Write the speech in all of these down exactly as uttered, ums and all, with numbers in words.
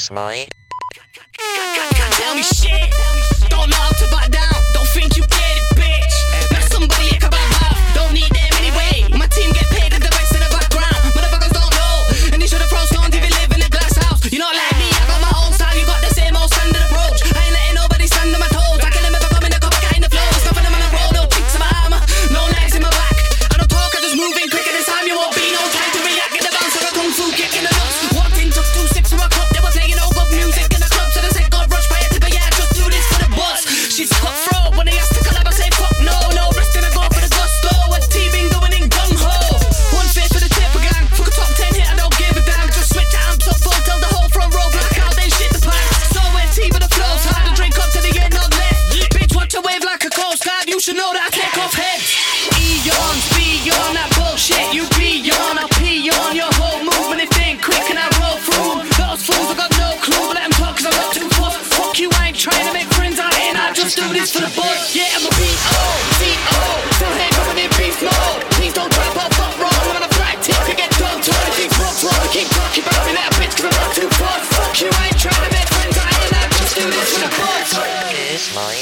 Kiss my. Tell me shit. Don't know how to back down. Don't think you get it, bitch. That's somebody you can back out. Don't need them anyway. My team get paid and the rest in the background. Motherfuckers don't know. And you should have thrown stones if you live in a glass house. You're not like me. I got my own style. You got the same old standard approach. I ain't letting nobody stand on my toes. I kill them if I come in the cup kind of flow. Stuffing them on the road. No tricks in my armor. No legs in my back. I don't talk. I just move in quicker this time. You won't be no time to react. Get the bounce of a kung fu kick in the nuts. Walked in, took two sips from a cup. They were playing old good music in the club. So they said God rush by a tip. Yeah, just do this for the buzz. She's cutthroat when they ask to collab. I say fuck no, no. Rest in a go for the gusto. What team been going in gung ho? One face for the tip gang. Fuck a top ten hit. I don't give a damn. Just switch the amps up full. Tell the whole front row black out. Then shit the pack. So when team with the flows hard to drink up to the end not left. Bitch, watch a wave like a coast guard. You should know that I take off heads. Eons, beyond that bullshit. You be on, I pee on your whole movement. If they ain't quick and I roll through 'em. Those fools, I got no clue. But let them talk cause I'm not too fussed. Fuck you, I ain't trying to make friends out here. I just do this for the buzz. Yeah, I'm a B O, C O. Still here coming in beast mode. Please don't trap up, fuck wrong. I'm on a flight tip to get done. Turn things rough, rough. I keep talking about me that bitch cause I'm not too fussed. Fuck you, I ain't trying to make friends out here. I just do this for the buzz. Kiss my.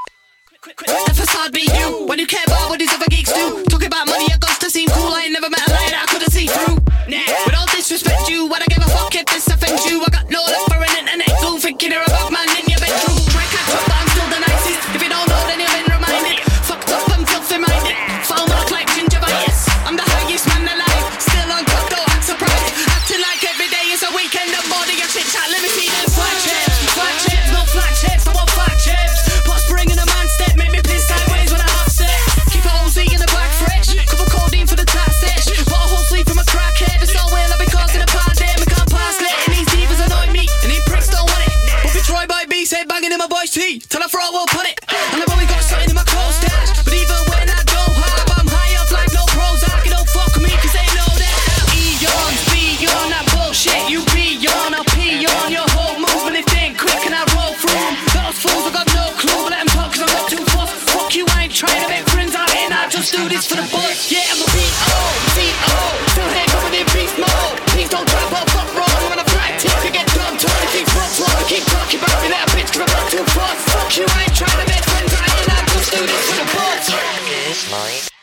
The facade be you when you care about what these other geeks do. Talking about money, I got to seem cool. I ain't never met a lie that I couldn't see through. Nah, but don't disrespect you. When I give a fuck if this offends you. I got no love for an internet fool. Thinking you're a bad man in your bedroom. Try catch up, but I'm still the nicest. If you don't know, then you've been reminded. Fucked up, I'm filthy minded. Foul mouth like gingivitis. I'm the highest man alive. Still on top, don't act surprised. Acting like every day is a weekend. I'm bored of your shit chat. Let me see them flat chips. Flat chips, no flat chips. I want flat chips. Pot spring in a man step. Make me piss sideways when I have sex. Keep a whole seat in the back fresh. Couple codeine for the tax sesh. Put a whole sleep from a crackhead. It's all well I've been causing a pandemic. I can't pass letting these divas annoy me. And these pricks don't want it. But be Troy by B said banging in my voice T. Till I throw a up on it. And I've only got something in my clothes stash. But even when I go hard, I'm high off like no Prozac. You don't fuck with me cause they know that. Eons, beyond that bullshit. You be on, I'll pee on your whole movement. If they ain't quick and I roll through 'em. Those fools, I got no clue. But let them talk cause I'm not too fussed. Fuck you, I ain't trying to make friends out here. I just do this for the buzz. Yeah, I'm a B O, C O. Still here coming in beast mode. Please don't trap up, fuck wrong. I'm on a flight tip to get done. Turn things rough, rough. I keep talking about me that bitch cause I'm not too fussed. Fuck you, I ain't trying to make friends out here. I just do this for the buzz. Kiss my.